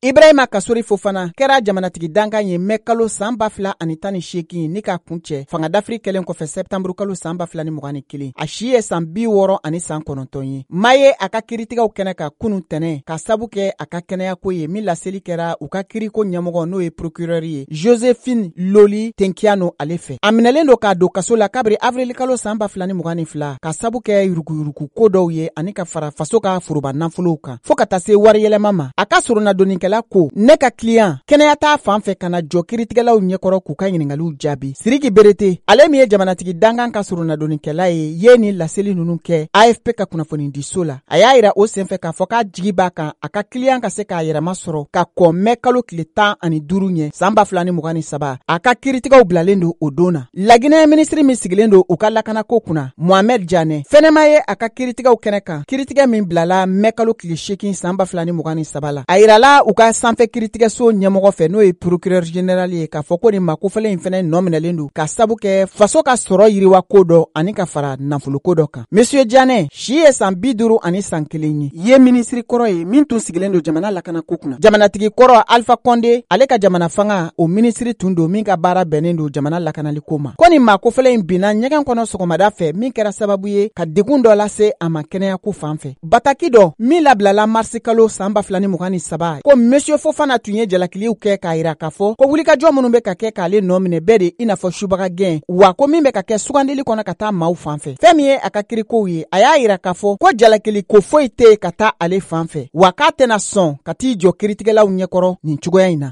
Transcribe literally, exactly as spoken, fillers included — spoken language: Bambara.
Ibrahima Kasori Fofana kɛra jamanatigi dankan ye mɛ kalo san ba fila ani tan ni seegin ni ka kun cɛ fanga dafiri kɛlen kɔfɛ sɛptanburu kalo san ba fila ni mugan ni kelen a si ye san bi wɔɔrɔ ani san kɔnɔntɔn ye. maa ye a ka kiiritigɛw kɛnɛ ka kunun tɛnɛ ka sabu kɛ a ka kɛnɛyako ye min laseli kɛra u ka kiiriko ɲɛmɔgɔ n'o ye procureur ye Josephine Loli Tenkiano ale fɛ. a minɛlen do k'a don kaso la kabiri avril kalo san ba fila ni mugan ni fila ka sabu kɛ yuruguyurugu ko dɔw ye ani ka fara faso ka foroba nafolow kan fɔɔ ka taa se wari yɛlɛma ma. a ka surunna donnikɛla ko ne ka client kɛnɛya t'a fan fɛ ka na jɔ kiiritigɛlaw ɲɛkɔrɔ k'u ka ɲiningaliw jaabi. Siriki Berete ale min ye jamanatigi dankan ka surunna donnikɛla ye ye ni laseli nunu kɛ A F P ka kunnafoni di so la. a y'a yira o senfɛ k'a fɔ k'a jigi b'a kan a ka client ka se k'a yɛrɛma sɔrɔ ka kɔn mɛ kalo tile tan ani duuru ɲɛ san ba fila ni mugan ni saba a ka kiiritigɛw bilalen do o don na. Laginɛ minisiri min sigilen do u ka lakanako kunna Mohamed Janɛ fɛnɛma ye a ka kiiritigɛw kɛnɛ kan kiiritigɛ min bilala mɛ kalo tile seegin san ba fila ni mugan ni saba la. a yirala u ka sanfɛ kiiritigɛso ɲɛmɔgɔ fɛ n'o ye procureur général ye k'a fɔ ko nin makofɛlen in fɛnɛ nɔ minɛlen do ka sabu kɛ faso ka sɔrɔ yiriwa ko dɔ ani ka fara nafoloko dɔ kan. Monsieur Janɛ si ye san bi duuru ani san kelen ye ye minisiri kɔrɔ ye min tun sigilen do jamana lakanako kunna. jamanatigi kɔrɔ Alpha Condé ale ka jamana fanga o minisiri tun do min ka baara bɛnnen do jamana lakanaliko ma. ko nin makofɛlen in binna ɲɛgɛn kɔnɔ sɔgɔmada fɛ min kɛra sababu ye ka degun dɔ lase a ma kɛnɛyako fan fɛ. bataki dɔ min labilala marisi kalo san ba fila ni mugan ni saba ko Monsieur Fofana tun ye jalakiliw kɛ k'a yira k'a fɔ ko wulikajɔ minnu bɛ ka kɛ k'ale nɔ minɛ bɛɛ de i n'a fɔ subaga gɛn wa ko min bɛ ka kɛ sugandili kɔnɔ ka taa maaw fan fɛ. fɛn min ye a ka kiirikow ye a y'a yira k'a fɔ ko jalakili ko foyi tɛ ka taa ale fan fɛ wa k'a tɛna sɔn ka t'i jɔ kiiritigɛlaw ɲɛkɔrɔ nin cogoya in na.